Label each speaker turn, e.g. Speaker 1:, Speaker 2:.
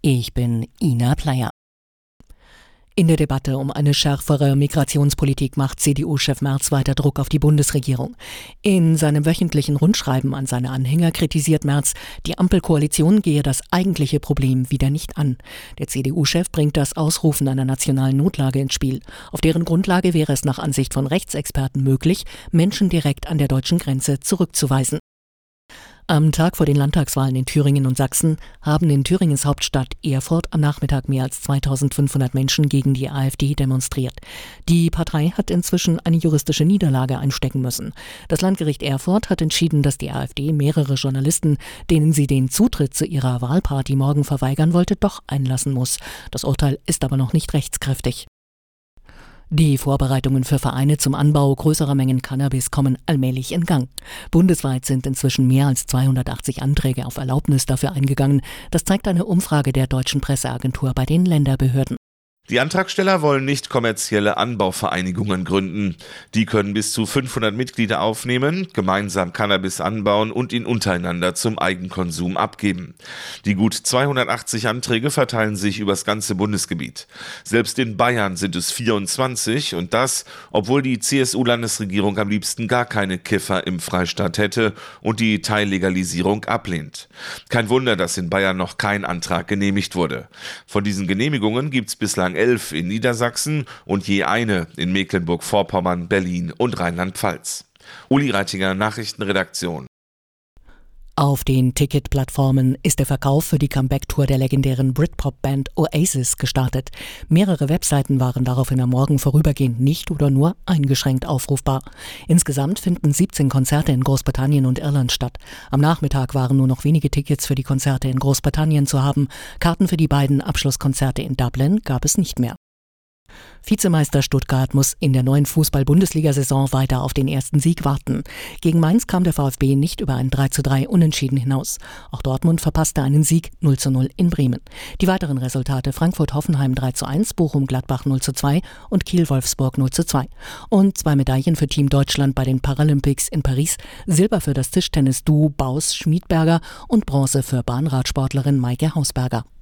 Speaker 1: Ich bin Ina Pleyer. In der Debatte um eine schärfere Migrationspolitik macht CDU-Chef Merz weiter Druck auf die Bundesregierung. In seinem wöchentlichen Rundschreiben an seine Anhänger kritisiert Merz, die Ampelkoalition gehe das eigentliche Problem wieder nicht an. Der CDU-Chef bringt das Ausrufen einer nationalen Notlage ins Spiel. Auf deren Grundlage wäre es nach Ansicht von Rechtsexperten möglich, Menschen direkt an der deutschen Grenze zurückzuweisen. Am Tag vor den Landtagswahlen in Thüringen und Sachsen haben in Thüringens Hauptstadt Erfurt am Nachmittag mehr als 2500 Menschen gegen die AfD demonstriert. Die Partei hat inzwischen eine juristische Niederlage einstecken müssen. Das Landgericht Erfurt hat entschieden, dass die AfD mehrere Journalisten, denen sie den Zutritt zu ihrer Wahlparty morgen verweigern wollte, doch einlassen muss. Das Urteil ist aber noch nicht rechtskräftig. Die Vorbereitungen für Vereine zum Anbau größerer Mengen Cannabis kommen allmählich in Gang. Bundesweit sind inzwischen mehr als 280 Anträge auf Erlaubnis dafür eingegangen. Das zeigt eine Umfrage der Deutschen Presseagentur bei den Länderbehörden.
Speaker 2: Die Antragsteller wollen nicht kommerzielle Anbauvereinigungen gründen. Die können bis zu 500 Mitglieder aufnehmen, gemeinsam Cannabis anbauen und ihn untereinander zum Eigenkonsum abgeben. Die gut 280 Anträge verteilen sich übers ganze Bundesgebiet. Selbst in Bayern sind es 24 und das, obwohl die CSU-Landesregierung am liebsten gar keine Kiffer im Freistaat hätte und die Teillegalisierung ablehnt. Kein Wunder, dass in Bayern noch kein Antrag genehmigt wurde. Von diesen Genehmigungen gibt es bislang 11 in Niedersachsen und je eine in Mecklenburg-Vorpommern, Berlin und Rheinland-Pfalz. Uli Reitinger, Nachrichtenredaktion.
Speaker 1: Auf den Ticketplattformen ist der Verkauf für die Comeback-Tour der legendären Britpop-Band Oasis gestartet. Mehrere Webseiten waren daraufhin am Morgen vorübergehend nicht oder nur eingeschränkt aufrufbar. Insgesamt finden 17 Konzerte in Großbritannien und Irland statt. Am Nachmittag waren nur noch wenige Tickets für die Konzerte in Großbritannien zu haben. Karten für die beiden Abschlusskonzerte in Dublin gab es nicht mehr. Vizemeister Stuttgart muss in der neuen Fußball-Bundesliga-Saison weiter auf den ersten Sieg warten. Gegen Mainz kam der VfB nicht über ein 3:3 Unentschieden hinaus. Auch Dortmund verpasste einen Sieg 0:0 in Bremen. Die weiteren Resultate: Frankfurt-Hoffenheim 3:1, Bochum-Gladbach 0:2 und Kiel-Wolfsburg 0:2. Und 2 Medaillen für Team Deutschland bei den Paralympics in Paris: Silber für das Tischtennis-Duo Baus-Schmiedberger und Bronze für Bahnradsportlerin Maike Hausberger.